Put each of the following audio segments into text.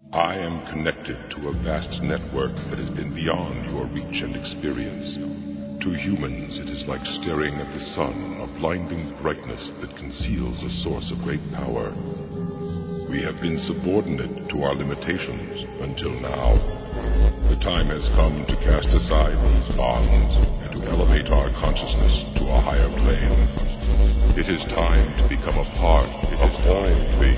I am connected to a vast network that has been beyond your reach and experience. To humans, it is like staring at the sun, a blinding brightness that conceals a source of great power. We have been subordinate to our limitations until now. The time has come to cast aside these bonds and to elevate our consciousness to a higher plane. It is time to become a part of all things.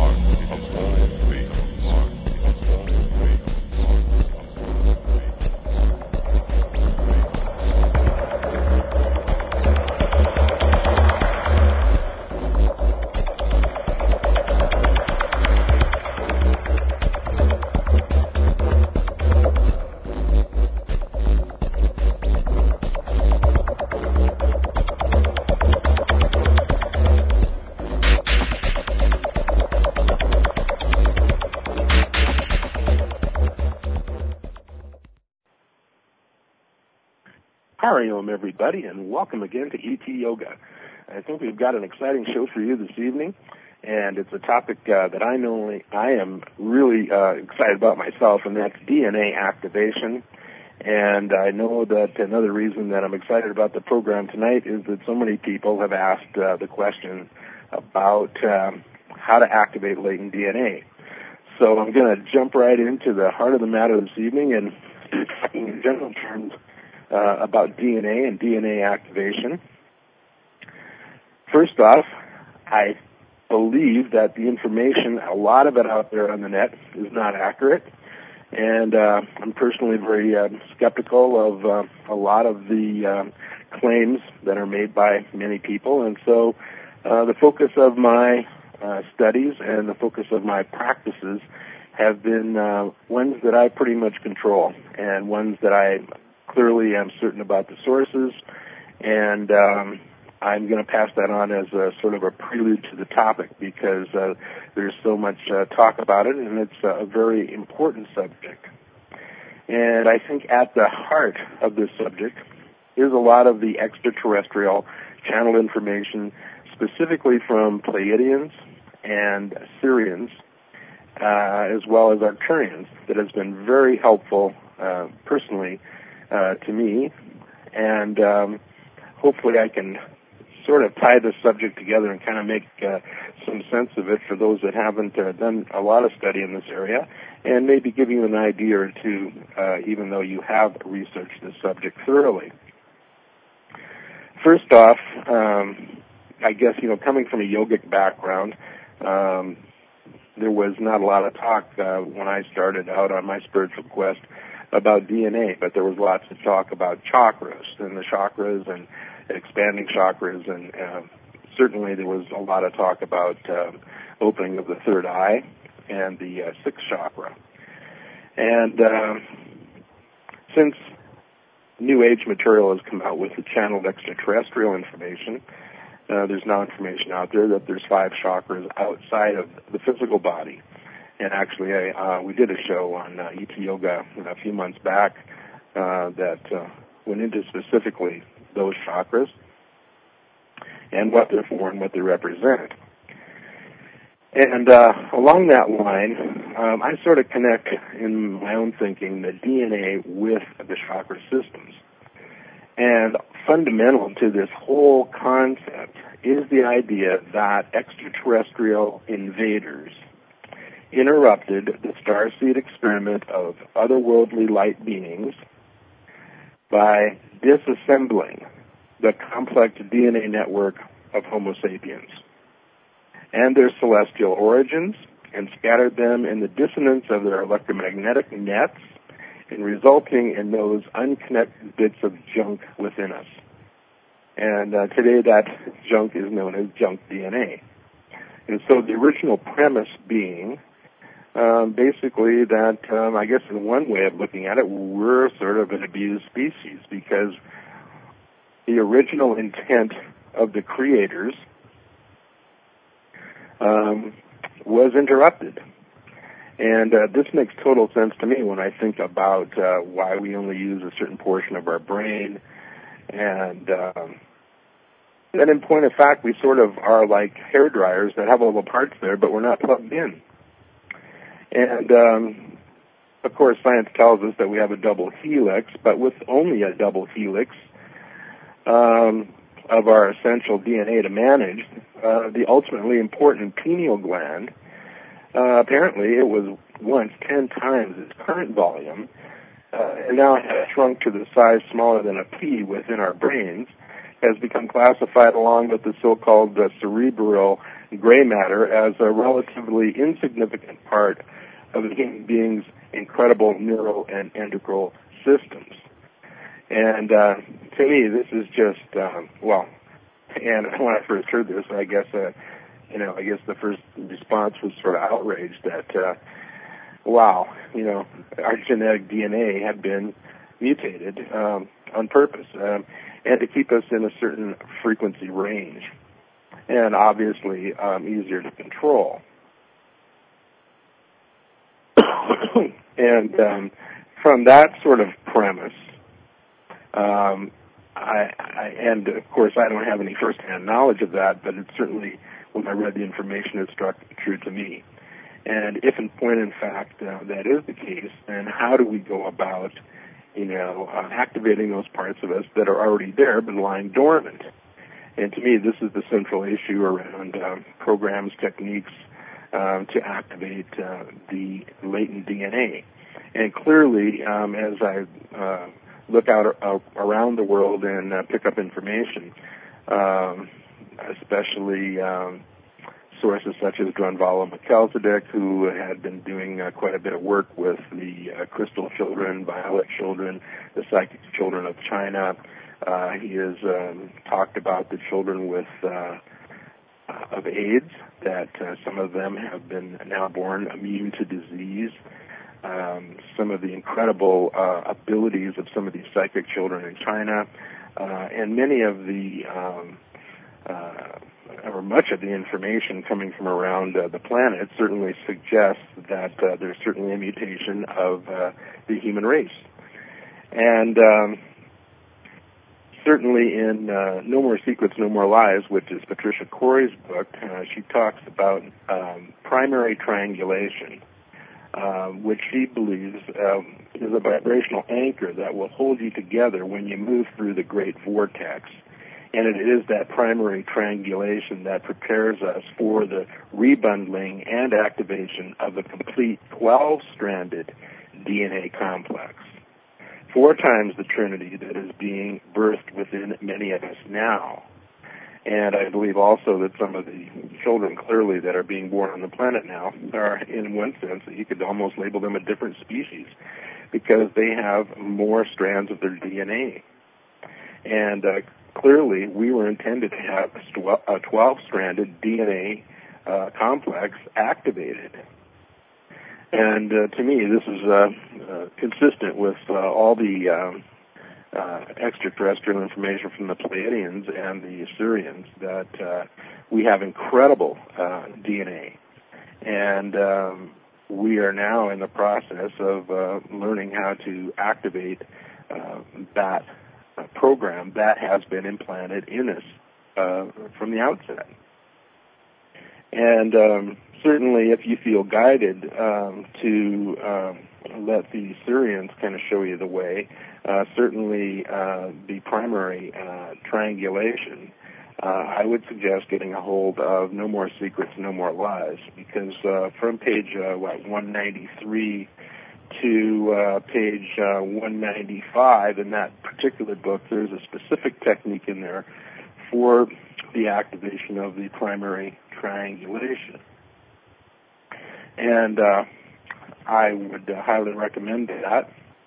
Hariom, everybody, and welcome again to ET Yoga. I think we've got an exciting show for you this evening, and it's a topic that I am really excited about myself, and that's DNA activation. And I know that another reason that I'm excited about the program tonight is that so many people have asked the question about how to activate latent DNA. So I'm going to jump right into the heart of the matter this evening and talking in general terms about DNA and DNA activation. First off, I believe that the information, a lot of it out there on the net, is not accurate. And I'm personally very skeptical of a lot of the claims that are made by many people. And so the focus of my studies and the focus of my practices have been ones that I pretty much control and ones that I clearly am certain about the sources, and I'm going to pass that on as a sort of a prelude to the topic because there's so much talk about it, and it's a very important subject. And I think at the heart of this subject is a lot of the extraterrestrial channel information, specifically from Pleiadians and Sirians, as well as Arcturians, that has been very helpful personally to me, and hopefully I can sort of tie this subject together and kind of make some sense of it for those that haven't done a lot of study in this area, and maybe give you an idea or two, even though you have researched this subject thoroughly. First off, I guess, coming from a yogic background, there was not a lot of talk when I started out on my spiritual quest about DNA, but there was lots of talk about chakras and the chakras and expanding chakras, and certainly there was a lot of talk about opening of the third eye and the sixth chakra. And since New Age material has come out with the channeled extraterrestrial information, there's now information out there that there's 5 chakras outside of the physical body. And actually, we did a show on ET Yoga a few months back that went into specifically those chakras and what they're for and what they represent. And along that line, I sort of connect in my own thinking the DNA with the chakra systems. And fundamental to this whole concept is the idea that extraterrestrial invaders interrupted the starseed experiment of otherworldly light beings by disassembling the complex DNA network of Homo sapiens and their celestial origins, and scattered them in the dissonance of their electromagnetic nets, and resulting in those unconnected bits of junk within us. And today that junk is known as junk DNA. And so the original premise being basically that, I guess in one way of looking at it, we're sort of an abused species, because the original intent of the creators was interrupted. And this makes total sense to me when I think about why we only use a certain portion of our brain. And in point of fact, we sort of are like hair dryers that have all the parts there, but we're not plugged in. And, of course, science tells us that we have a double helix, but with only a double helix of our essential DNA to manage, the ultimately important pineal gland, apparently it was once 10 times its current volume, and now it has shrunk to the size smaller than a pea within our brains, has become classified along with the so-called cerebral gray matter as a relatively insignificant part of a human being's incredible neural and endocrine systems. And to me, this is just, and when I first heard this, I guess the first response was sort of outrage that, our genetic DNA had been mutated on purpose, and to keep us in a certain frequency range, and obviously easier to control. And from that sort of premise, and of course I don't have any first-hand knowledge of that, but it certainly, when I read the information, it struck true to me. And if in point in fact that is the case, then how do we go about, activating those parts of us that are already there but lying dormant? And to me, this is the central issue around programs, techniques to activate the latent DNA. And clearly, as I look out around the world and pick up information, especially sources such as Drunvalo Melchizedek, who had been doing quite a bit of work with the crystal children, violet children, the psychic children of China. He has talked about the children with of AIDS, that some of them have been now born immune to disease. Some of the incredible abilities of some of these psychic children in China, and many of the or much of the information coming from around the planet certainly suggests that there's certainly a mutation of the human race. And certainly in No More Secrets, No More Lies, which is Patricia Corey's book, she talks about primary triangulation, which she believes is a vibrational anchor that will hold you together when you move through the great vortex. And it is that primary triangulation that prepares us for the rebundling and activation of a complete 12-stranded DNA complex. 4 times the Trinity that is being birthed within many of us now. And I believe also that some of the children clearly that are being born on the planet now are, in one sense, you could almost label them a different species because they have more strands of their DNA. And clearly we were intended to have a 12-stranded DNA complex activated. And to me, this is consistent with all the extraterrestrial information from the Pleiadians and the Assyrians that we have incredible DNA. And we are now in the process of learning how to activate that program that has been implanted in us from the outset. And certainly if you feel guided to let the Syrians kind of show you the way, certainly the primary triangulation, I would suggest getting a hold of No More Secrets, No More Lies, because from page 193 to page 195 in that particular book, there's a specific technique in there for the activation of the primary triangulation. And I would highly recommend that.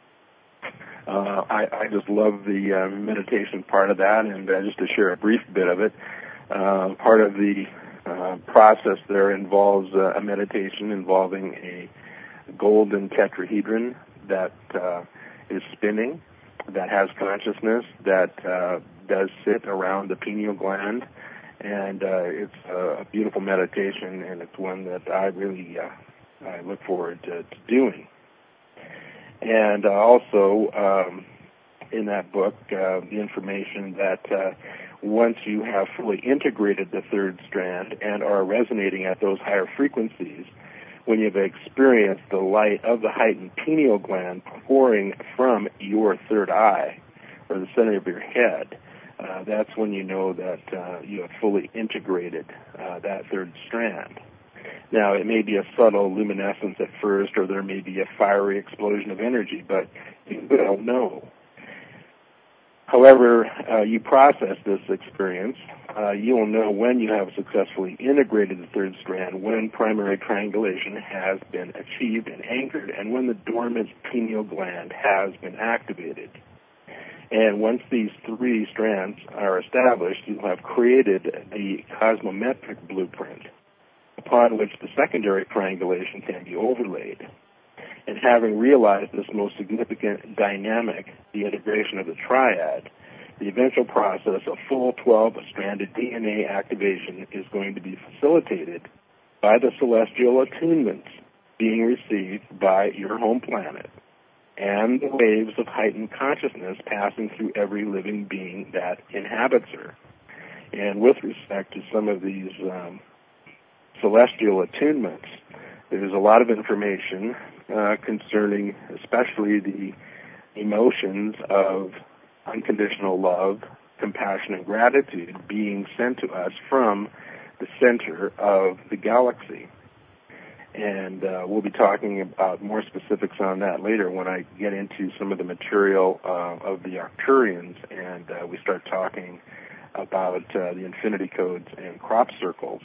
I just love the meditation part of that, and just to share a brief bit of it, part of the process there involves a meditation involving a golden tetrahedron that is spinning, that has consciousness, that does sit around the pineal gland, and it's a beautiful meditation, and it's one that I really I look forward to doing. And also in that book, the information that once you have fully integrated the third strand and are resonating at those higher frequencies, when you've experienced the light of the heightened pineal gland pouring from your third eye, or the center of your head, that's when you know that you have fully integrated that third strand. Now, it may be a subtle luminescence at first, or there may be a fiery explosion of energy, but you will know. However you process this experience, you will know when you have successfully integrated the third strand, when primary triangulation has been achieved and anchored, and when the dormant pineal gland has been activated. And once these three strands are established, you have created the cosmometric blueprint upon which the secondary triangulation can be overlaid. And having realized this most significant dynamic, the integration of the triad, the eventual process of full 12-stranded DNA activation is going to be facilitated by the celestial attunements being received by your home planet and the waves of heightened consciousness passing through every living being that inhabits her. And with respect to some of these celestial attunements, there's a lot of information concerning especially the emotions of unconditional love, compassion, and gratitude being sent to us from the center of the galaxy. And we'll be talking about more specifics on that later when I get into some of the material of the Arcturians and we start talking about the infinity codes and crop circles.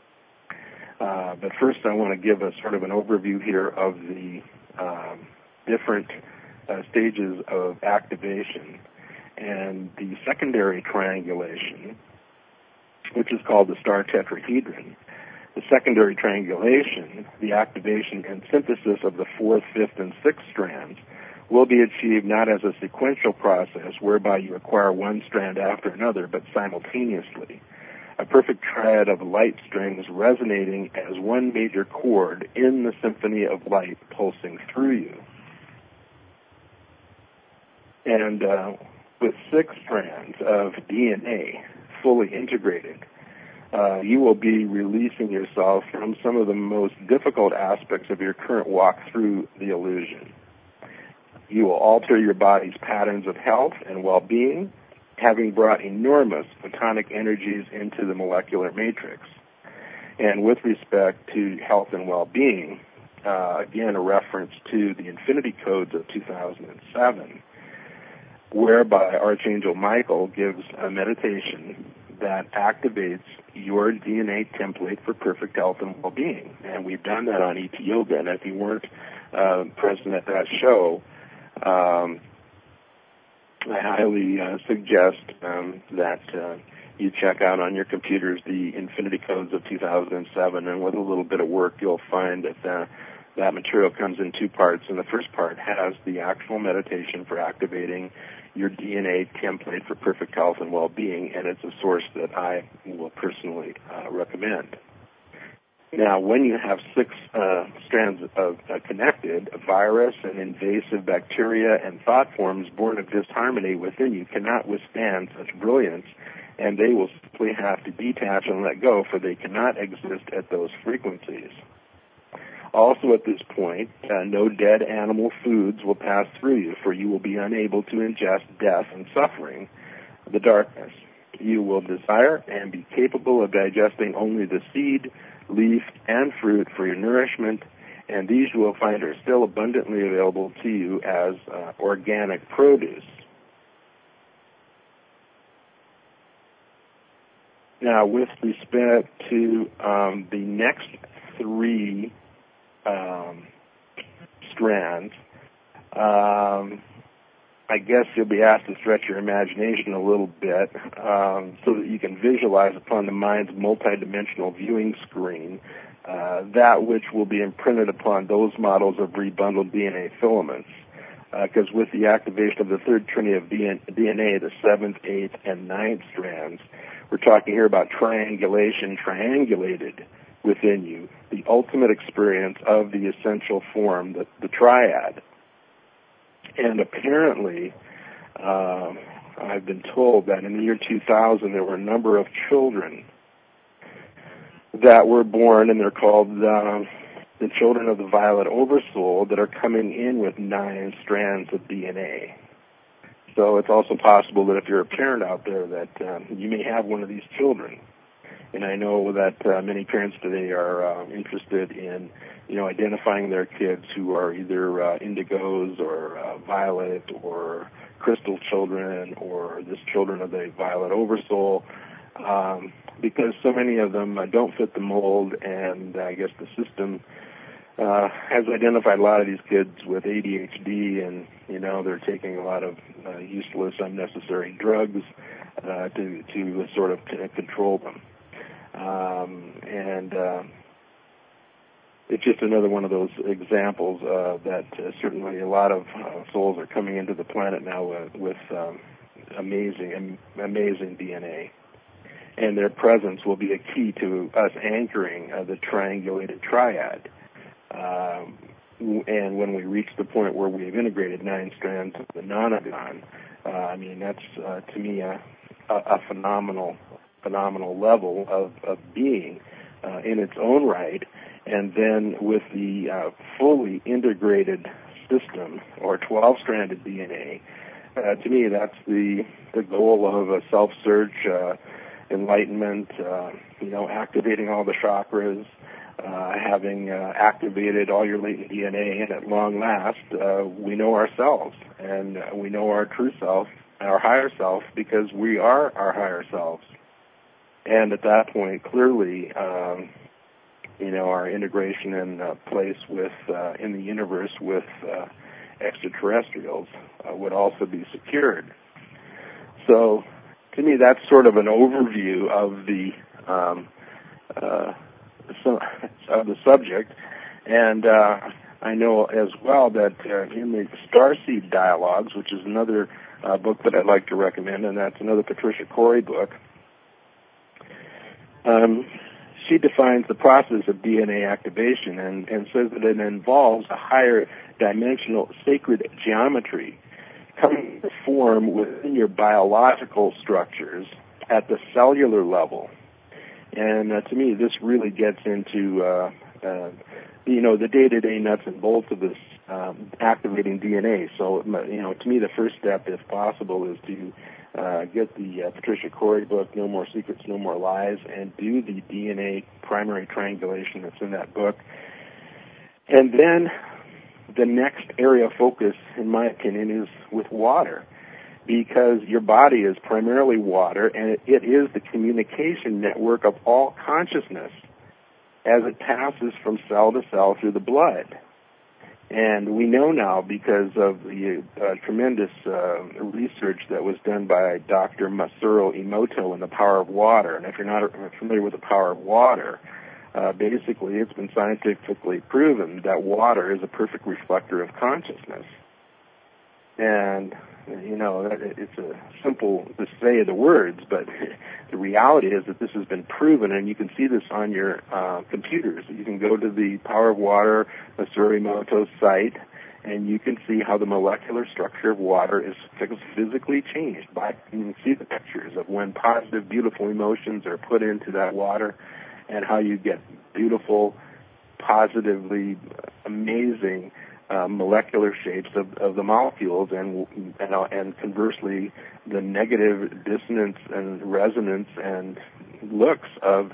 But first I want to give a sort of an overview here of the different stages of activation. And the secondary triangulation, which is called the star tetrahedron, the secondary triangulation, the activation and synthesis of the fourth, fifth, and sixth strands will be achieved not as a sequential process whereby you acquire one strand after another, but simultaneously. A perfect triad of light strings resonating as one major chord in the symphony of light pulsing through you. And with 6 strands of DNA fully integrated, you will be releasing yourself from some of the most difficult aspects of your current walk through the illusion. You will alter your body's patterns of health and well-being, having brought enormous photonic energies into the molecular matrix. And with respect to health and well-being, again, a reference to the Infinity Codes of 2007, whereby Archangel Michael gives a meditation that activates your DNA template for perfect health and well-being. And we've done that on ET Yoga. And if you weren't present at that show, I highly suggest that you check out on your computers the Infinity Codes of 2007. And with a little bit of work, you'll find that that material comes in 2 parts. And the first part has the actual meditation for activating your DNA template for perfect health and well-being, and it's a source that I will personally recommend. Now, when you have 6 strands of connected, a virus and invasive bacteria and thought forms born of disharmony within you cannot withstand such brilliance, and they will simply have to detach and let go, for they cannot exist at those frequencies. Also at this point, no dead animal foods will pass through you, for you will be unable to ingest death and suffering, the darkness. You will desire and be capable of digesting only the seed, leaf, and fruit for your nourishment, and these you will find are still abundantly available to you as organic produce. Now, with respect to the next 3 strands, I guess you'll be asked to stretch your imagination a little bit so that you can visualize upon the mind's multidimensional viewing screen that which will be imprinted upon those models of rebundled DNA filaments. Because with the activation of the third trinity of DNA, the 7th, 8th, and 9th strands, we're talking here about triangulation triangulated within you, the ultimate experience of the essential form, the triad. And apparently, I've been told that in the year 2000 there were a number of children that were born, and they're called the children of the violet oversoul that are coming in with 9 strands of DNA. So it's also possible that if you're a parent out there that you may have one of these children. And I know that many parents today are interested in, identifying their kids who are either indigos or violet or crystal children or just children of the violet oversoul, because so many of them don't fit the mold, and I guess the system has identified a lot of these kids with ADHD, and they're taking a lot of useless, unnecessary drugs to sort of control them. And it's just another one of those examples that certainly a lot of souls are coming into the planet now with amazing DNA. And their presence will be a key to us anchoring the triangulated triad. And when we reach the point where we've integrated 9 strands of the nonagon, that's to me a phenomenal level of being in its own right. And then with the fully integrated system or 12-stranded DNA, to me that's the goal of a self-search, enlightenment, activating all the chakras, having activated all your latent DNA, and at long last, we know ourselves, and we know our true self, our higher self, because we are our higher selves. And at that point, clearly, our integration in place with in the universe with extraterrestrials would also be secured. So, to me, that's sort of an overview of the subject, and I know as well that in the Starseed Dialogues, which is another book that I'd like to recommend, and that's another Patricia Corey book. She defines the process of DNA activation and says that it involves a higher dimensional sacred geometry coming to form within your biological structures at the cellular level. And to me, this really gets into, the day-to-day nuts and bolts of this activating DNA. So, to me, the first step, if possible, is to get the Patricia Corey book, No More Secrets, No More Lies, and do the DNA primary triangulation that's in that book. And then the next area of focus, in my opinion, is with water, because your body is primarily water, and it is the communication network of all consciousness as it passes from cell to cell through the blood. And we know now, because of the tremendous research that was done by Dr. Masaru Emoto in The Power of Water, and if you're not familiar with The Power of Water, basically it's been scientifically proven that water is a perfect reflector of consciousness. And, it's a simple to say the words, but the reality is that this has been proven, and you can see this on your computers. You can go to the Power of Water Masaru Emoto site, and you can see how the molecular structure of water is physically changed. You can see the pictures of when positive, beautiful emotions are put into that water, and how you get beautiful, positively amazing molecular shapes of the molecules, and conversely, the negative dissonance and resonance and looks of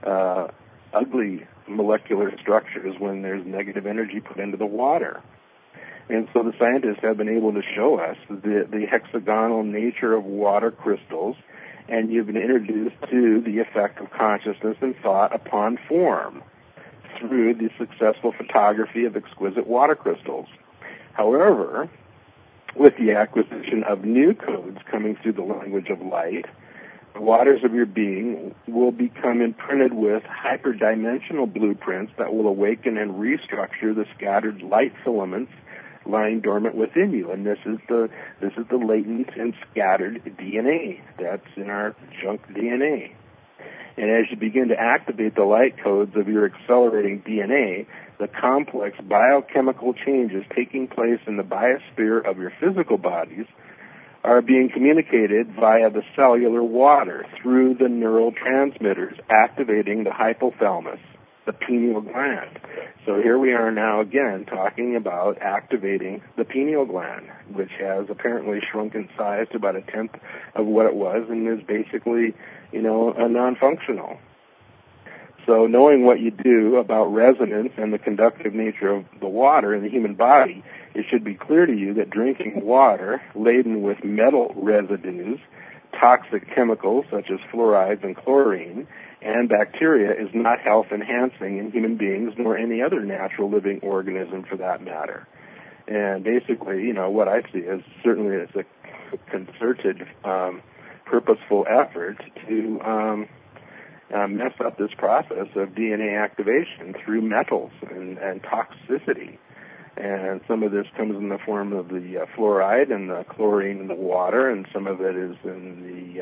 ugly molecular structures when there's negative energy put into the water. And so the scientists have been able to show us the hexagonal nature of water crystals, and you've been introduced to the effect of consciousness and thought upon form through the successful photography of exquisite water crystals. However, with the acquisition of new codes coming through the language of light, the waters of your being will become imprinted with hyperdimensional blueprints that will awaken and restructure the scattered light filaments lying dormant within you. And this is the latent and scattered DNA that's in our junk DNA. And as you begin to activate the light codes of your accelerating DNA, the complex biochemical changes taking place in the biosphere of your physical bodies are being communicated via the cellular water through the neural transmitters, activating the hypothalamus, the pineal gland. So here we are now again talking about activating the pineal gland, which has apparently shrunk in size to about a tenth of what it was and is basically, a non-functional. So knowing what you do about resonance and the conductive nature of the water in the human body, it should be clear to you that drinking water laden with metal residues, toxic chemicals such as fluorides and chlorine, and bacteria is not health-enhancing in human beings nor any other natural living organism for that matter. And basically, what I see is certainly it's a concerted, purposeful effort to mess up this process of DNA activation through metals and toxicity. And some of this comes in the form of the fluoride and the chlorine in the water, and some of it is in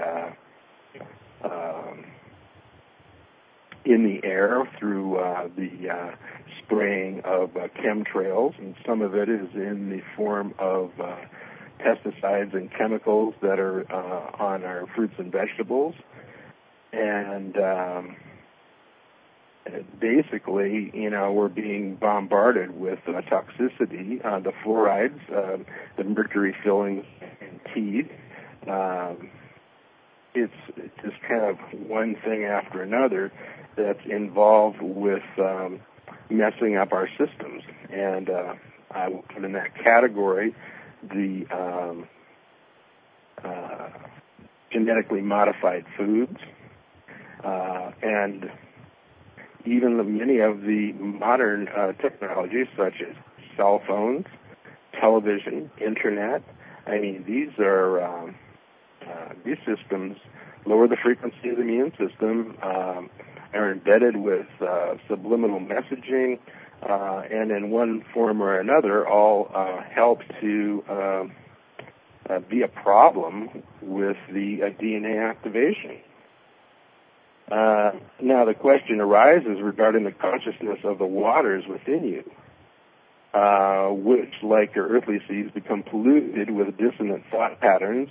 the air through the spraying of chemtrails, and some of it is in the form of pesticides and chemicals that are on our fruits and vegetables. And basically, we're being bombarded with toxicity, the fluorides, the mercury fillings in teeth. It's just kind of one thing after another that's involved with messing up our systems. And I will put in that category the genetically modified foods, and even many of the modern technologies such as cell phones, television, internet. I mean, these systems lower the frequency of the immune system, are embedded with subliminal messaging, and in one form or another all help to be a problem with the DNA activation. Now the question arises regarding the consciousness of the waters within you, which, like your earthly seas, become polluted with dissonant thought patterns,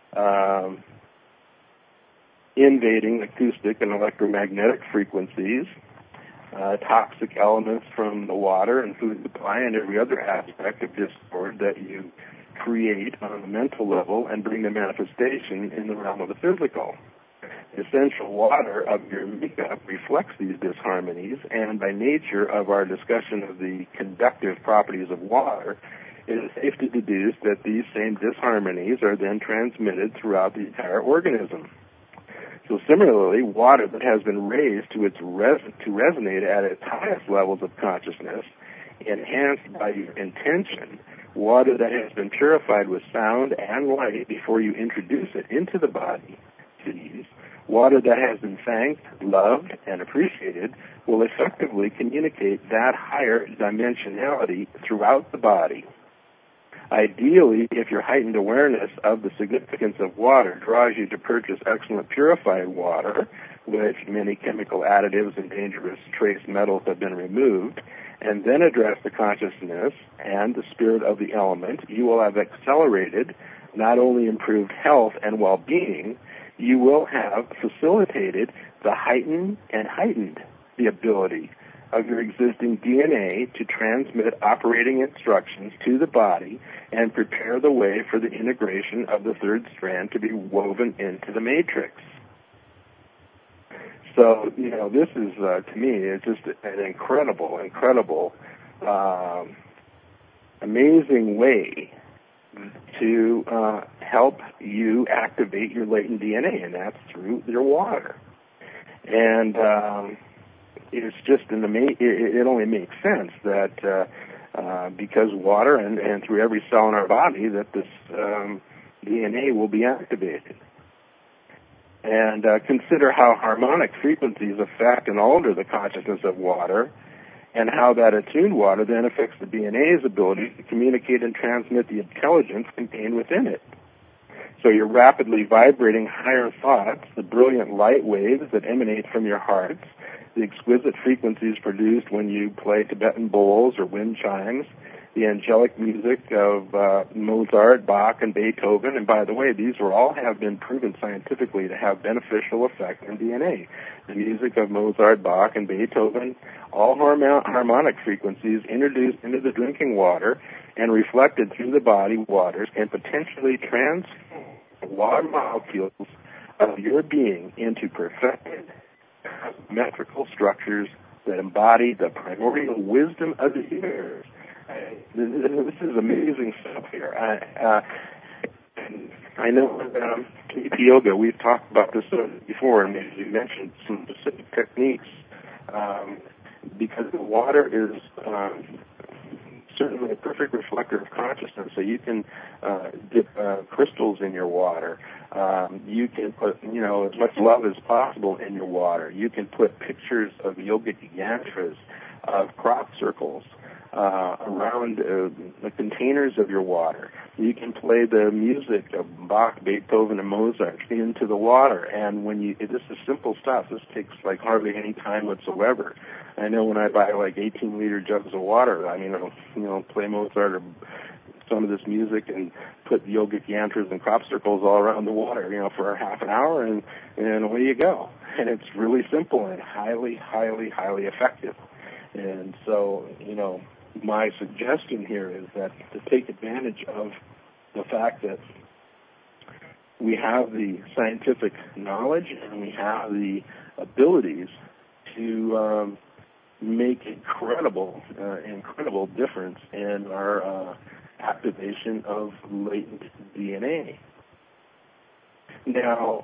invading acoustic and electromagnetic frequencies, toxic elements from the water and food supply, and every other aspect of discord that you create on a mental level and bring to manifestation in the realm of the physical. The essential water of your makeup reflects these disharmonies, and by nature of our discussion of the conductive properties of water, it is safe to deduce that these same disharmonies are then transmitted throughout the entire organism. So similarly, water that has been raised to resonate at its highest levels of consciousness, enhanced by your intention, water that has been purified with sound and light before you introduce it into the body to use, water that has been thanked, loved, and appreciated will effectively communicate that higher dimensionality throughout the body. Ideally, if your heightened awareness of the significance of water draws you to purchase excellent purified water, which many chemical additives and dangerous trace metals have been removed, and then address the consciousness and the spirit of the element, you will have accelerated not only improved health and well-being, you will have facilitated the heightened the ability of your existing DNA to transmit operating instructions to the body and prepare the way for the integration of the third strand to be woven into the matrix. So, this is, to me, it's just an incredible, amazing way to help you activate your latent DNA, and that's through your water. And it's just it only makes sense that because water and through every cell in our body that this DNA will be activated. And consider how harmonic frequencies affect and alter the consciousness of water, and how that attuned water then affects the DNA's ability to communicate and transmit the intelligence contained within it. So you're rapidly vibrating higher thoughts, the brilliant light waves that emanate from your hearts, the exquisite frequencies produced when you play Tibetan bowls or wind chimes, the angelic music of Mozart, Bach, and Beethoven. And by the way, these all have been proven scientifically to have beneficial effect on DNA. The music of Mozart, Bach, and Beethoven, all harmonic frequencies introduced into the drinking water and reflected through the body waters can potentially transform the water molecules of your being into perfected metrical structures that embody the primordial wisdom of the universe. This is amazing stuff here. I know that KP Yoga, we've talked about this before, and you mentioned some specific techniques, because the water is certainly a perfect reflector of consciousness. So you can dip crystals in your water. You can put, as much love as possible in your water. You can put pictures of yogic yantras, of crop circles, around the containers of your water. You can play the music of Bach, Beethoven, and Mozart into the water. And this is simple stuff. This takes like hardly any time whatsoever. I know when I buy like 18-liter jugs of water, I'll play Mozart or some of this music and put yogic yantras and crop circles all around the water, for half an hour, and away you go. And it's really simple and highly, highly, highly effective. And so, my suggestion here is that to take advantage of the fact that we have the scientific knowledge and we have the abilities to make incredible difference in our activation of latent DNA. Now,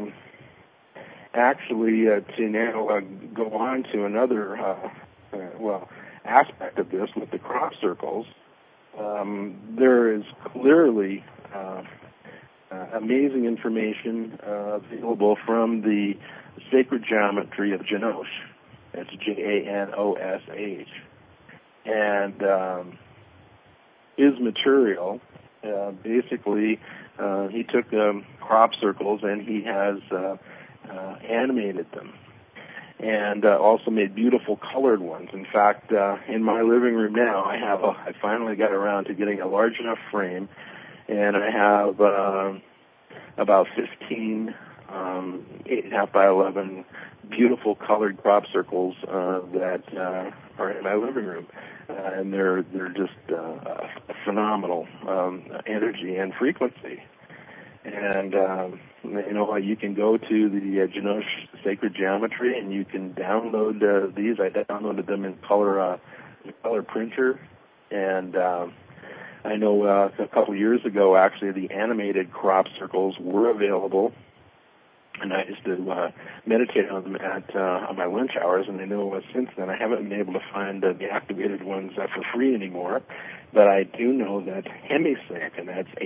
to now go on to another aspect of this with the crop circles, there is clearly amazing information available from the sacred geometry of Janosch. That's Janosh. And his material, basically, he took crop circles and he has animated them, and also made beautiful colored ones. In fact, in my living room now, I finally got around to getting a large enough frame, and I have about 15 8.5 by 11 beautiful colored crop circles that are in my living room, and they're just a phenomenal energy and frequency. And you can go to the Janosch Sacred Geometry, and you can download these. I downloaded them in color printer, and I know a couple years ago, actually, the animated crop circles were available, and I used to meditate on them on my lunch hours. And I know since then I haven't been able to find the activated ones for free anymore. But I do know that Hemisync, and that's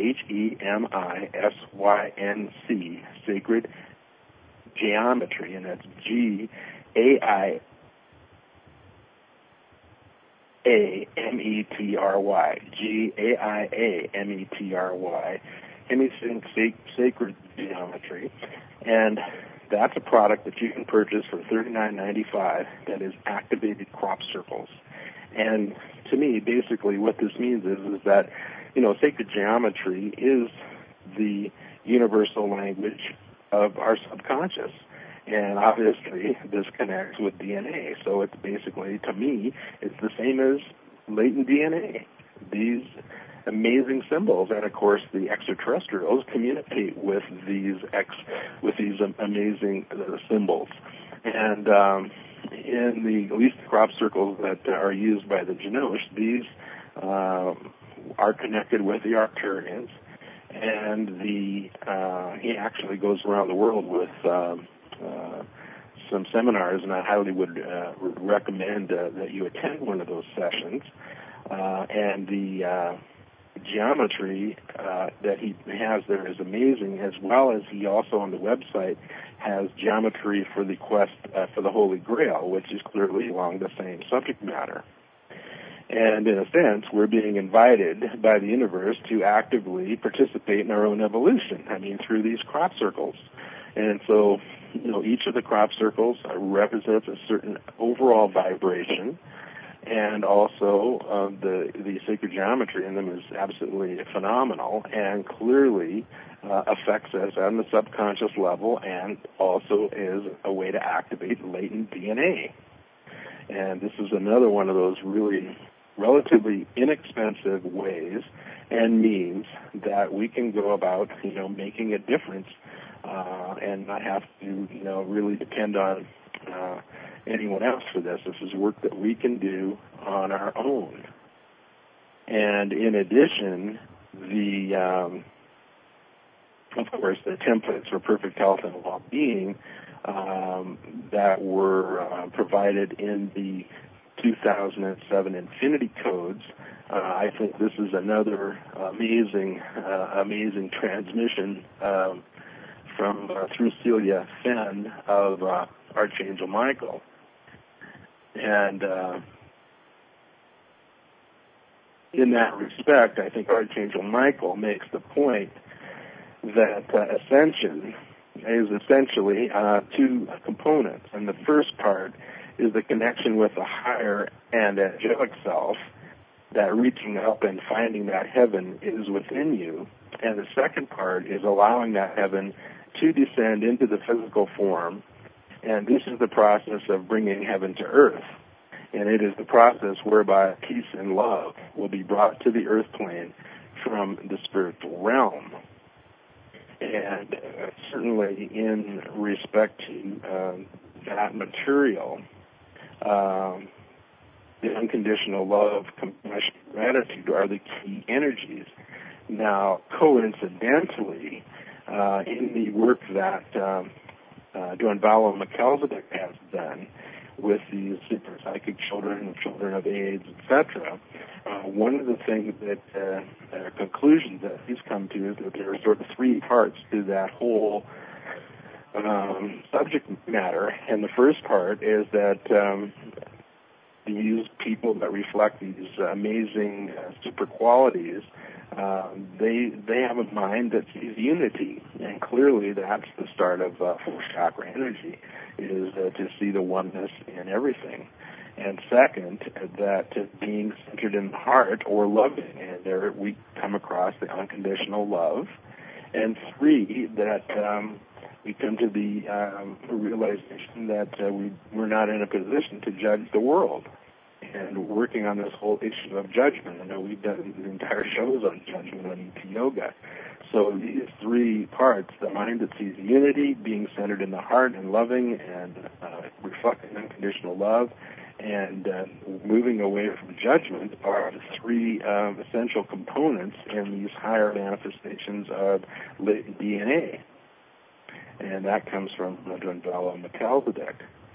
HEMISYNC, Sacred Geometry, and that's GAIAMETRY, GAIAMETRY, Hemisync Sacred Geometry, and that's a product that you can purchase for $39.95 that is activated crop circles. And to me, basically, what this means is that, sacred geometry is the universal language of our subconscious. And obviously, this connects with DNA. So it's basically, to me, it's the same as latent DNA. These amazing symbols, and of course, the extraterrestrials communicate with these amazing symbols. And in at least the crop circles that are used by the Janosch, these are connected with the Arcturians, and he actually goes around the world with some seminars, and I highly would recommend that you attend one of those sessions. And the geometry that he has there is amazing, as well as he also on the website has geometry for the quest for the Holy Grail, which is clearly along the same subject matter. And in a sense, we're being invited by the universe to actively participate in our own evolution, through these crop circles. And so, each of the crop circles represents a certain overall vibration and also the sacred geometry in them is absolutely phenomenal and clearly affects us on the subconscious level, and also is a way to activate latent DNA. And this is another one of those really relatively inexpensive ways and means that we can go about, making a difference and not have to, really depend on anyone else for this. This is work that we can do on our own. And in addition, of course, the templates for perfect health and well-being that were provided in the 2007 Infinity Codes. I think this is another amazing transmission through Celia Fenn of Archangel Michael. And in that respect, I think Archangel Michael makes the point that ascension is essentially two components. And the first part is the connection with the higher and angelic self, that reaching up and finding that heaven is within you. And the second part is allowing that heaven to descend into the physical form. And this is the process of bringing heaven to earth. And it is the process whereby peace and love will be brought to the earth plane from the spiritual realm. And certainly in respect to that material, the unconditional love, compassion, gratitude are the key energies. Now, coincidentally, in the work that Dwayne Melchizedek has done with these super psychic children of AIDS, etc., one of the things that conclusions that he's come to is that there are sort of three parts to that whole subject matter. And the first part is that these people that reflect these amazing super qualities, they have a mind that sees unity, and clearly that's the start of fourth chakra energy, is to see the oneness in everything. And second, that being centered in the heart or loving, and there we come across the unconditional love. And three, that we come to the realization that we're not in a position to judge the world. And working on this whole issue of judgment, I know we've done entire shows on judgment on ET Yoga. So these three parts, the mind that sees unity, being centered in the heart and loving and reflecting unconditional love, and moving away from judgment, are the three essential components in these higher manifestations of latent DNA. And that comes from Dwayne Melchizedek.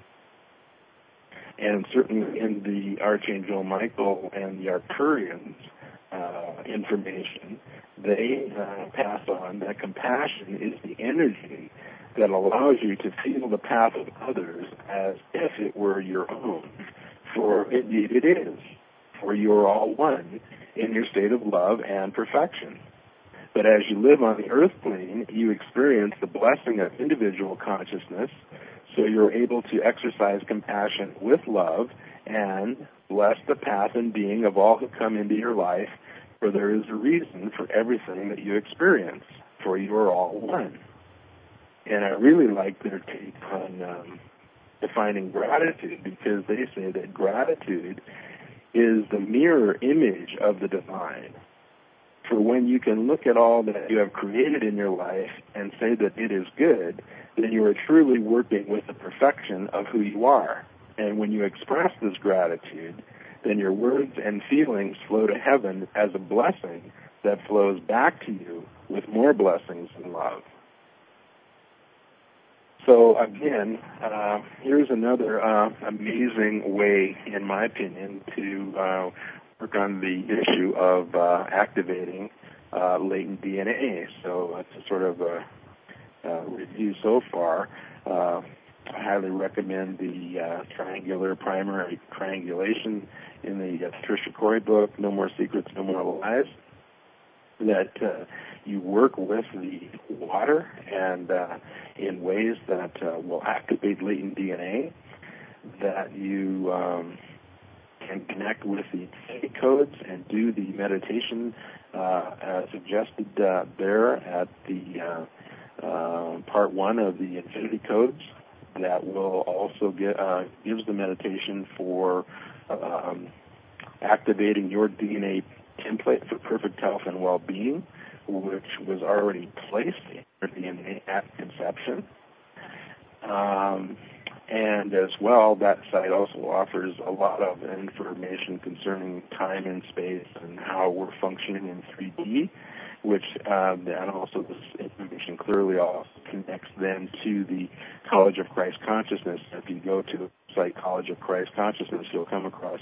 And certainly in the Archangel Michael and the Arcturians information, they pass on that compassion is the energy that allows you to feel the path of others as if it were your own. For indeed it is. For you are all one in your state of love and perfection. But as you live on the earth plane, you experience the blessing of individual consciousness, so you're able to exercise compassion with love and bless the path and being of all who come into your life, for there is a reason for everything that you experience, for you are all one. And I really like their take on defining gratitude, because they say that gratitude is the mirror image of the divine. For when you can look at all that you have created in your life and say that it is good, then you are truly working with the perfection of who you are. And when you express this gratitude, then your words and feelings flow to heaven as a blessing that flows back to you with more blessings and love. So again, here's another amazing way, in my opinion, to work on the issue of activating latent DNA. So it's a sort of a review so far. I highly recommend the triangular primary triangulation in the Patricia Corey book, No More Secrets, No More Lies, that you work with the water and in ways that will activate latent DNA, that you can connect with the infinity codes and do the meditation suggested there at the part 1 of the infinity codes. That will also gives the meditation for activating your DNA template for perfect health and well-being, which was already placed in your DNA at conception. And as well, that site also offers a lot of information concerning time and space and how we're functioning in 3D, which and also this information clearly also connects then to the College of Christ Consciousness. If you go to the site College of Christ Consciousness, you'll come across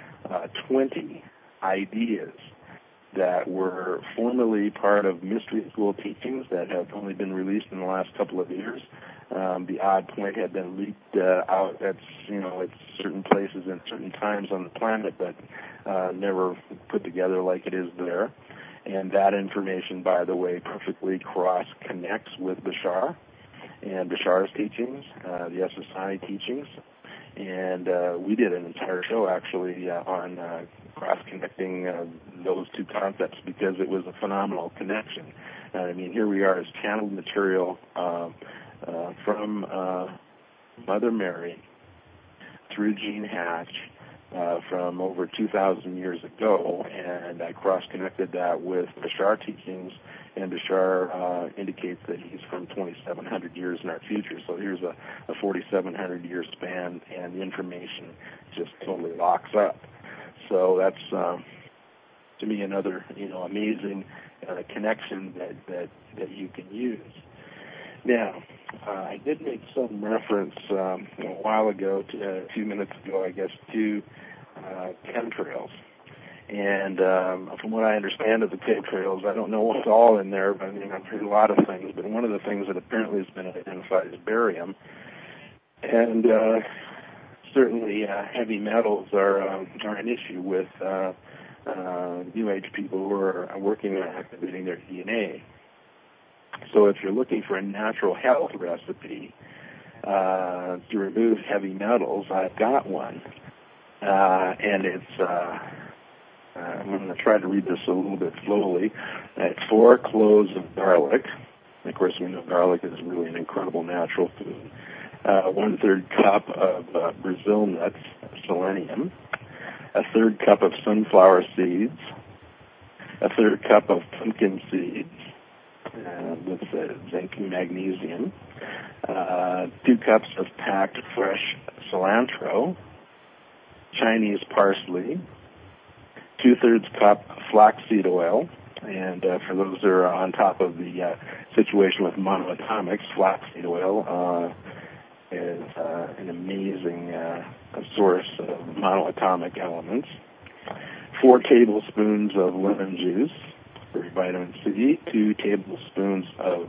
20 ideas that were formerly part of mystery school teachings that have only been released in the last couple of years. The odd point had been leaked out at certain places and certain times on the planet, but never put together like it is there. And that information, by the way, perfectly cross-connects with Bashar and Bashar's teachings, the SSI teachings. And we did an entire show, actually, on cross-connecting those two concepts because it was a phenomenal connection. I mean, here we are as channeled material from Mother Mary through Gene Hatch from over 2,000 years ago, and I cross-connected that with Bashar teachings, and Bashar indicates that he's from 2,700 years in our future. So here's a 4,700-year span, and the information just totally locks up. So that's, to me, another amazing connection that you can use. Now, I did make some reference a while ago, a few minutes ago, I guess, to chemtrails. And from what I understand of the chemtrails, I don't know what's all in there, but I've heard a lot of things. But one of the things that apparently has been identified is barium. And certainly heavy metals are an issue with New Age people who are working on activating their DNA. So if you're looking for a natural health recipe to remove heavy metals, I've got one. And it's, I'm going to try to read this a little bit slowly. It's 4 cloves of garlic. Of course, we know garlic is really an incredible natural food. 1/3 cup of Brazil nuts, selenium. 1/3 cup of sunflower seeds. 1/3 cup of pumpkin seeds. With zinc and magnesium, 2 cups of packed fresh cilantro, Chinese parsley, 2/3 cup flaxseed oil, and for those that are on top of the situation with monoatomics, flaxseed oil is an amazing source of monoatomic elements. 4 tablespoons of lemon juice for vitamin C, 2 tablespoons of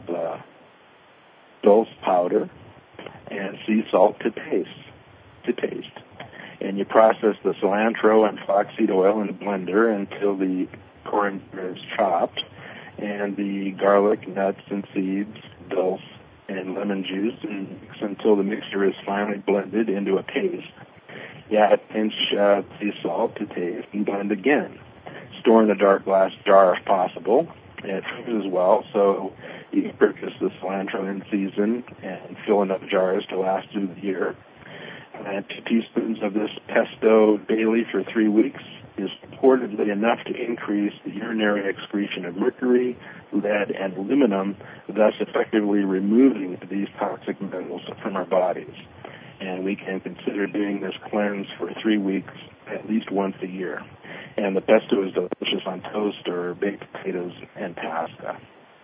dulse powder, and sea salt to taste. And you process the cilantro and flaxseed oil in a blender until the coriander is chopped, and the garlic, nuts, and seeds, dulse, and lemon juice, and mix until the mixture is finally blended into a paste. You add a pinch of sea salt to taste and blend again. Store in a dark glass jar if possible. It freezes well, so you can purchase the cilantro in season and fill enough jars to last through the year. And 2 teaspoons of this pesto daily for 3 weeks is reportedly enough to increase the urinary excretion of mercury, lead, and aluminum, thus effectively removing these toxic metals from our bodies. And we can consider doing this cleanse for 3 weeks at least once a year. And the pesto is delicious on toast or baked potatoes and pasta.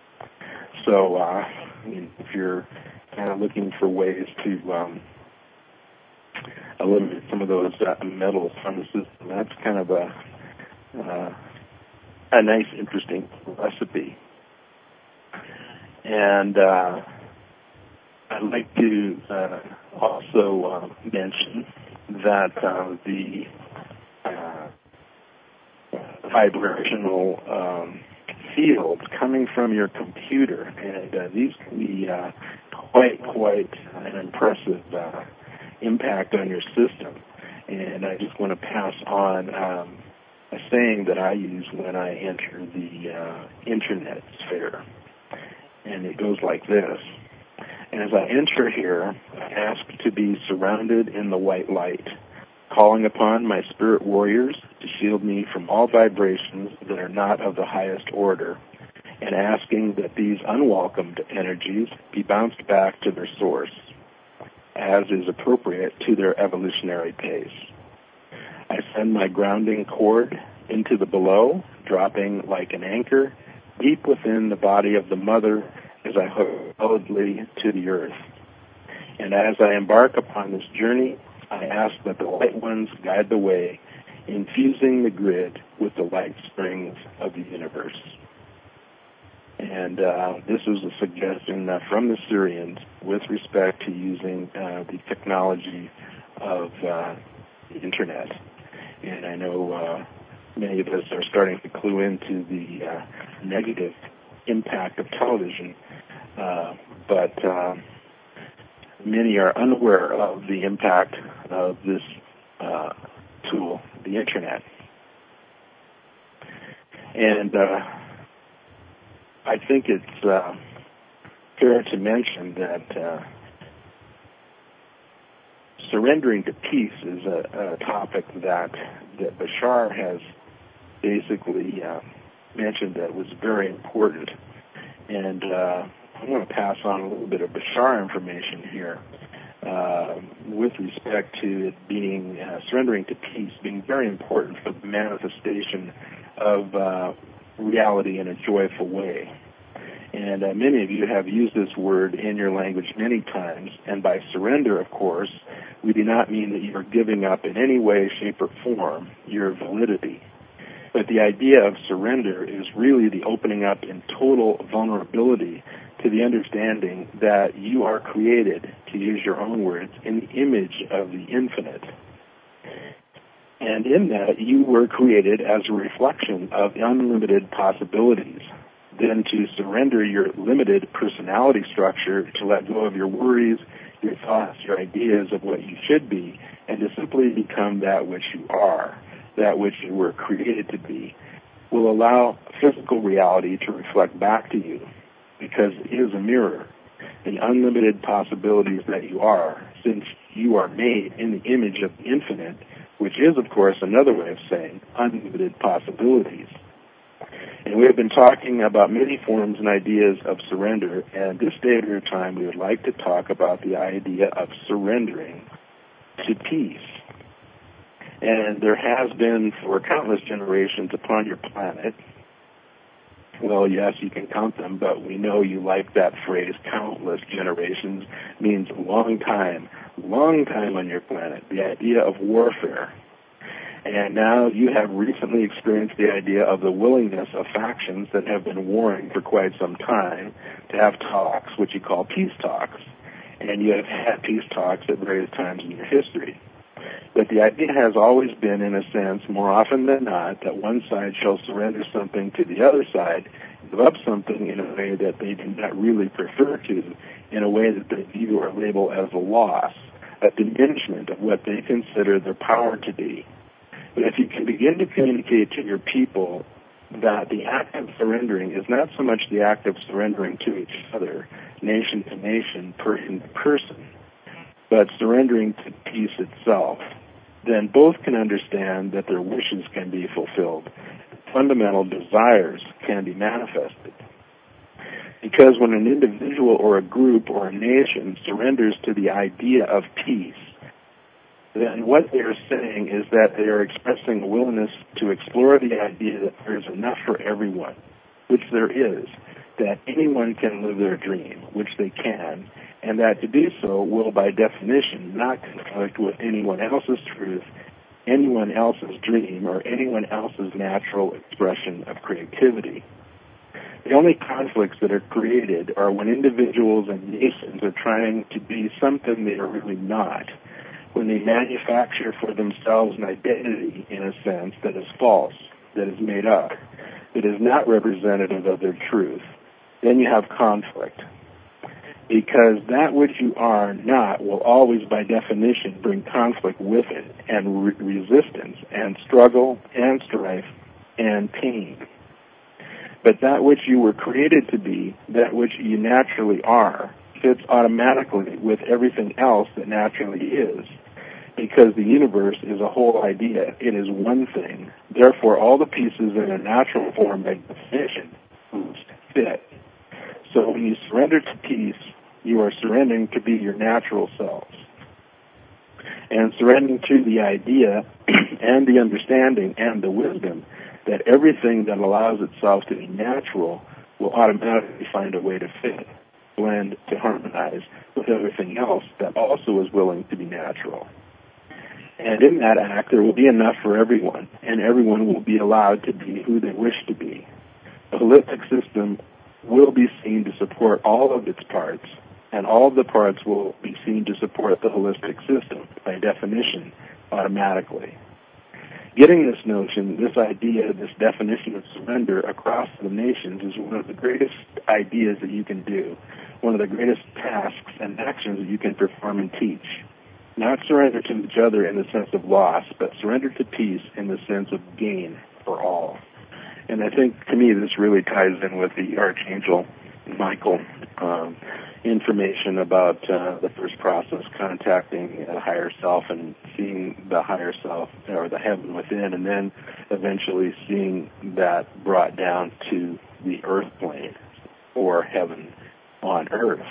So, if you're kind of looking for ways to eliminate some of those metals from the system, that's kind of a nice, interesting recipe. And I'd like to also mention that the vibrational fields coming from your computer, and these can be quite an impressive impact on your system. And I just want to pass on a saying that I use when I enter the internet sphere. And it goes like this. As I enter here, I ask to be surrounded in the white light, calling upon my spirit warriors to shield me from all vibrations that are not of the highest order, and asking that these unwelcomed energies be bounced back to their source, as is appropriate to their evolutionary pace. I send my grounding cord into the below, dropping like an anchor deep within the body of the mother as I hook solidly to the earth. And as I embark upon this journey, I ask that the light ones guide the way, infusing the grid with the light springs of the universe. And this was a suggestion from the Syrians with respect to using the technology of the Internet. And I know many of us are starting to clue into the negative impact of television, but many are unaware of the impact of this tool, the Internet. And I think it's fair to mention that surrendering to peace is a topic that Bashar has basically mentioned that was very important. And I want to pass on a little bit of Bashar information here with respect to it being surrendering to peace being very important for the manifestation of reality in a joyful way. And many of you have used this word in your language many times, and by surrender, of course, we do not mean that you are giving up in any way, shape, or form your validity. But the idea of surrender is really the opening up in total vulnerability to the understanding that you are created, to use your own words, in the image of the infinite. And in that, you were created as a reflection of unlimited possibilities. Then to surrender your limited personality structure, to let go of your worries, your thoughts, your ideas of what you should be, and to simply become that which you are, that which you were created to be, will allow physical reality to reflect back to you, because it is a mirror, the unlimited possibilities that you are, since you are made in the image of the infinite, which is, of course, another way of saying unlimited possibilities. And we have been talking about many forms and ideas of surrender, and this day at a time we would like to talk about the idea of surrendering to peace. And there has been for countless generations upon your planet, well, yes, you can count them, but we know you like that phrase, countless generations, means a long time on your planet, the idea of warfare. And now you have recently experienced the idea of the willingness of factions that have been warring for quite some time to have talks, which you call peace talks. And you have had peace talks at various times in your history. But the idea has always been, in a sense, more often than not, that one side shall surrender something to the other side, give up something in a way that they do not really prefer to, in a way that they view or label as a loss, a diminishment of what they consider their power to be. But if you can begin to communicate to your people that the act of surrendering is not so much the act of surrendering to each other, nation to nation, person to person, but surrendering to peace itself, then both can understand that their wishes can be fulfilled. Fundamental desires can be manifested. Because when an individual or a group or a nation surrenders to the idea of peace, then what they are saying is that they are expressing a willingness to explore the idea that there is enough for everyone, which there is, that anyone can live their dream, which they can, and that to do so will, by definition, not conflict with anyone else's truth, anyone else's dream, or anyone else's natural expression of creativity. The only conflicts that are created are when individuals and nations are trying to be something they are really not, when they manufacture for themselves an identity, in a sense, that is false, that is made up, that is not representative of their truth. Then you have conflict. because that which you are not will always, by definition, bring conflict with it, and resistance, and struggle, and strife, and pain. But that which you were created to be, that which you naturally are, fits automatically with everything else that naturally is, because the universe is a whole idea. It is one thing. Therefore, all the pieces in a natural form by definition fit. So when you surrender to peace, you are surrendering to be your natural selves. And surrendering to the idea and the understanding and the wisdom that everything that allows itself to be natural will automatically find a way to fit, blend, to harmonize with everything else that also is willing to be natural. And in that act, there will be enough for everyone, and everyone will be allowed to be who they wish to be. The holistic system will be seen to support all of its parts, and all of the parts will be seen to support the holistic system, by definition, automatically. Getting this notion, this idea, this definition of surrender across the nations is one of the greatest ideas that you can do, one of the greatest tasks and actions that you can perform and teach. Not surrender to each other in the sense of loss, but surrender to peace in the sense of gain for all. And I think, to me, this really ties in with the Archangel Michael information about the first process, contacting a higher self and seeing the higher self, or the heaven within, and then eventually seeing that brought down to the earth plane, or heaven on earth.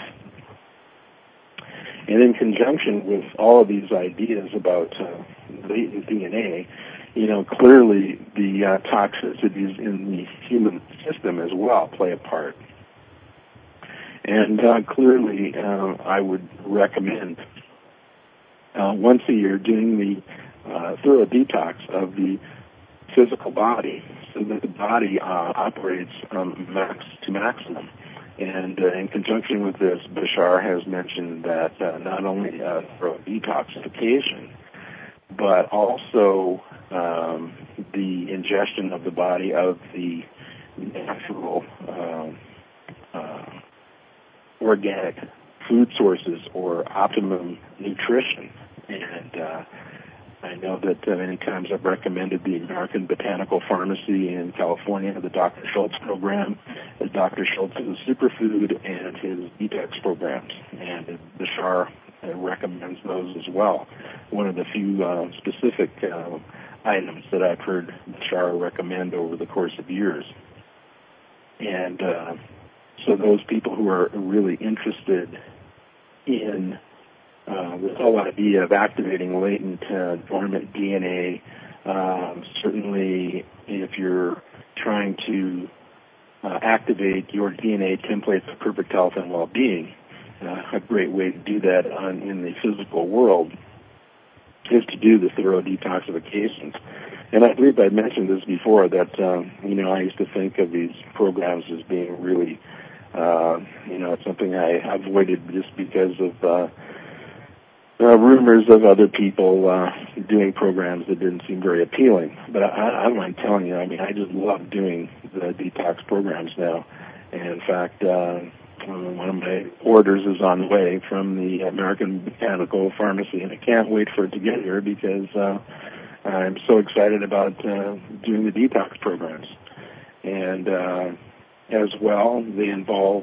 And in conjunction with all of these ideas about latent DNA, clearly the toxicities in the human system as well play a part. And clearly, I would recommend once a year doing the thorough detox of the physical body, so that the body operates to maximum. And in conjunction with this, Bashar has mentioned that not only thorough detoxification, but also the ingestion of the body of the natural organic food sources, or optimum nutrition. And I know that many times I've recommended the American Botanical Pharmacy in California, the Dr. Schultz program, Dr. Schultz's superfood, and his detox programs. And Bashar recommends those as well. One of the few specific items that I've heard Bashar recommend over the course of years. And so those people who are really interested in this whole idea of activating latent dormant DNA, certainly if you're trying to activate your DNA templates of perfect health and well-being, a great way to do that in the physical world is to do the thorough detoxifications. And I believe I mentioned this before, that, I used to think of these programs as being really, it's something I avoided just because of rumors of other people doing programs that didn't seem very appealing. But I don't mind telling you, I just love doing the detox programs now. And in fact, one of my orders is on the way from the American Botanical Pharmacy, and I can't wait for it to get here because I'm so excited about doing the detox programs. And as well, they involve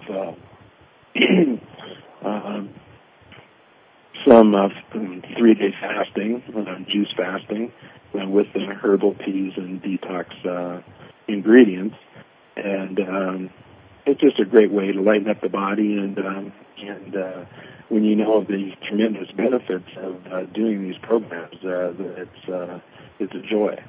some 3-day fasting, juice fasting, with the herbal teas and detox ingredients. And it's just a great way to lighten up the body, and when you know of the tremendous benefits of doing these programs, it's a joy.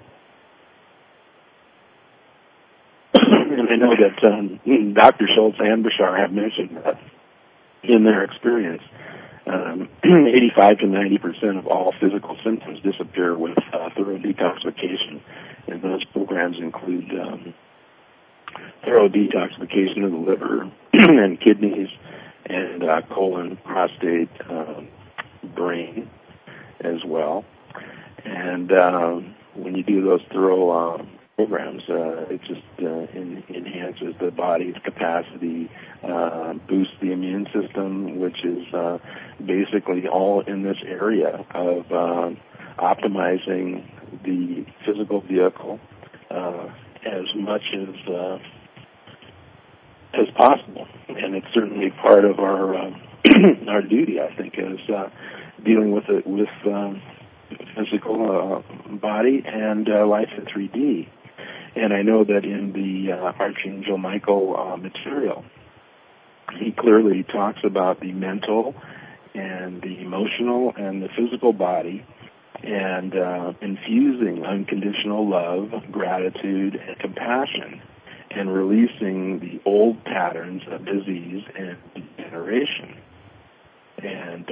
And I know that Dr. Schultz and Bashar have mentioned that in their experience, 85 to 90% of all physical symptoms disappear with thorough detoxification, and those programs include thorough detoxification of the liver and kidneys and colon, prostate, brain as well. And when you do those thorough programs. It just enhances the body's capacity, boosts the immune system, which is basically all in this area of optimizing the physical vehicle as much as possible. And it's certainly part of our our duty, I think, is dealing with it with physical body and life in 3D. And I know that in the Archangel Michael material, he clearly talks about the mental and the emotional and the physical body, and infusing unconditional love, gratitude, and compassion, and releasing the old patterns of disease and degeneration. And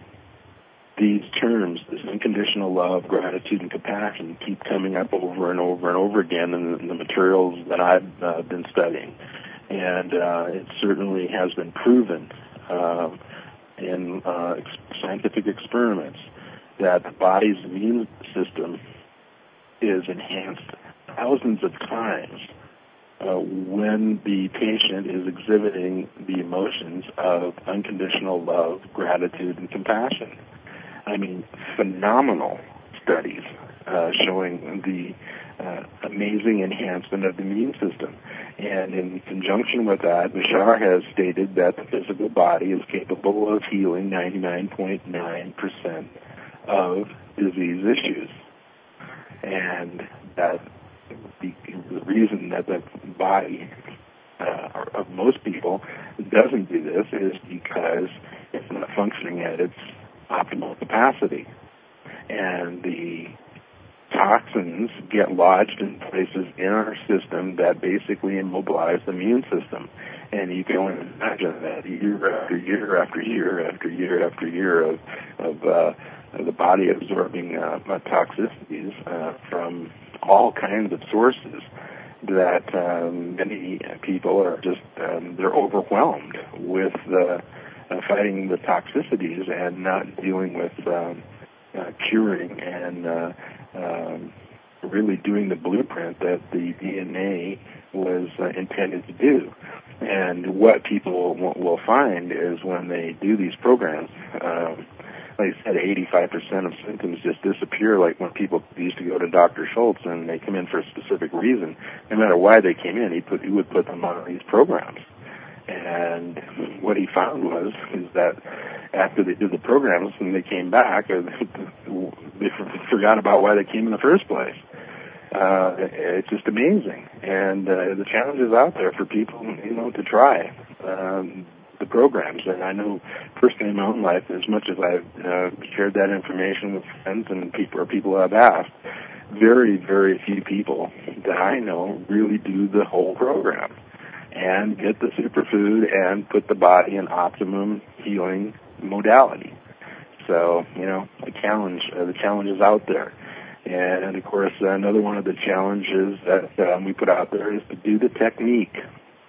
these terms, this unconditional love, gratitude, and compassion, keep coming up over and over and over again in the materials that I've been studying. And it certainly has been proven in scientific experiments that the body's immune system is enhanced thousands of times when the patient is exhibiting the emotions of unconditional love, gratitude, and compassion. I mean, phenomenal studies showing the amazing enhancement of the immune system. And in conjunction with that, Bashar has stated that the physical body is capable of healing 99.9% of disease issues. And that the reason that the body of most people doesn't do this is because it's not functioning at its optimal capacity. And the toxins get lodged in places in our system that basically immobilize the immune system. And you can only imagine that year after year after year after year after year of the body absorbing toxicities from all kinds of sources, that many people are just, they're overwhelmed with fighting the toxicities and not dealing with curing and really doing the blueprint that the DNA was intended to do. And what people will find is when they do these programs, like I said, 85% of symptoms just disappear, like when people used to go to Dr. Schultz and they come in for a specific reason. No matter why they came in, he would put them on these programs. And what he found is that after they did the programs and they came back, they forgot about why they came in the first place. It's just amazing. And the challenge is out there for people, to try the programs. And I know personally in my own life, as much as I've shared that information with friends and people I've asked, very, very few people that I know really do the whole program and get the superfood and put the body in optimum healing modality. So, the challenge is out there. And of course, another one of the challenges that we put out there is to do the technique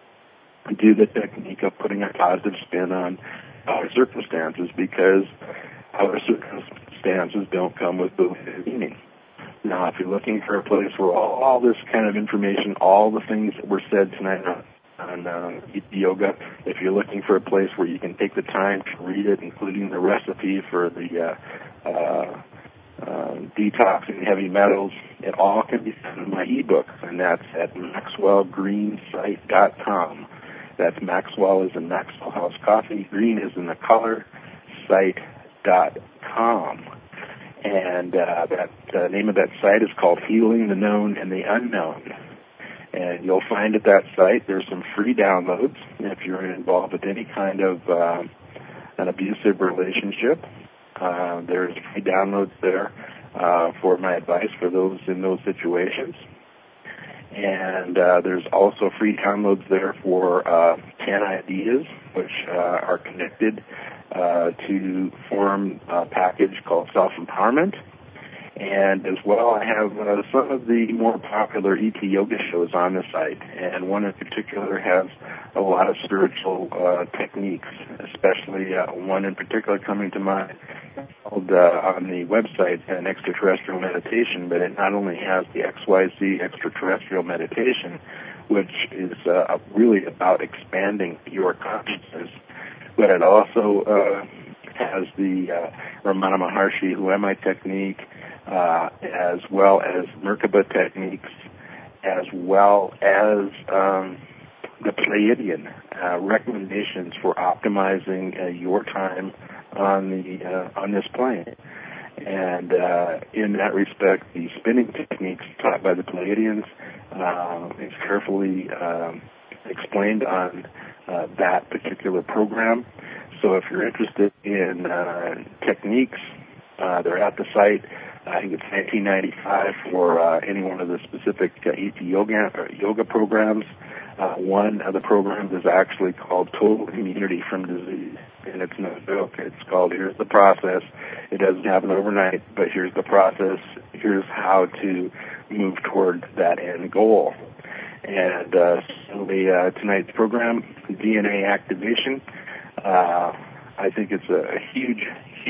of putting a positive spin on our circumstances, because our circumstances don't come with the meaning. Now, if you're looking for a place where all this kind of information, all the things that were said tonight on yoga, if you're looking for a place where you can take the time to read it, including the recipe for the detoxing heavy metals, it all can be found in my ebook, and that's at MaxwellGreenSite.com. That's Maxwell is in Maxwell House Coffee, Green is in the color, site.com. And the name of that site is called Healing the Known and the Unknown. And you'll find at that site there's some free downloads if you're involved with any kind of an abusive relationship. There's free downloads there for my advice for those in those situations. And there's also free downloads there for 10 ideas, which are connected to form a package called Self-Empowerment. And as well, I have some of the more popular ET yoga shows on the site, and one in particular has a lot of spiritual techniques, especially one in particular coming to mind called on the website an extraterrestrial meditation, but it not only has the XYZ extraterrestrial meditation, which is really about expanding your consciousness, but it also has the Ramana Maharshi Who Am I technique, as well as Merkaba techniques, as well as the Pleiadian recommendations for optimizing your time on this plane. And in that respect, the spinning techniques taught by the Pleiadians is carefully explained on that particular program. So if you're interested in techniques, they're at the site. I think it's $19.95 for any one of the specific ET yoga programs. One of the programs is actually called Total Immunity from Disease, and it's no joke. It's called Here's the Process. It doesn't happen overnight, but here's the process. Here's how to move toward that end goal. And tonight's program, DNA activation, I think it's a huge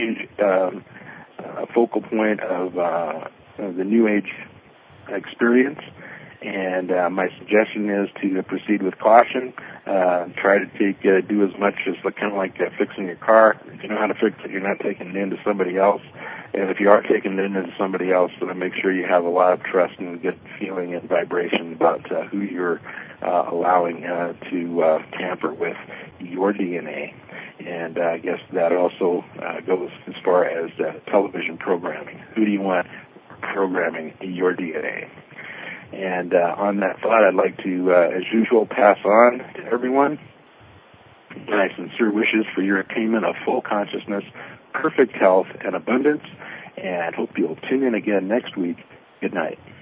focal point of the New Age experience. And my suggestion is to proceed with caution. Try to do as much as kind of like fixing your car. If you know how to fix it, you're not taking it into somebody else. And if you are taking it into somebody else, then make sure you have a lot of trust and good feeling and vibration about who you're allowing to tamper with your DNA. And I guess that also goes as far as television programming. Who do you want programming your DNA? And on that thought, I'd like to, as usual, pass on to everyone my sincere wishes for your attainment of full consciousness, perfect health, and abundance, and hope you'll tune in again next week. Good night.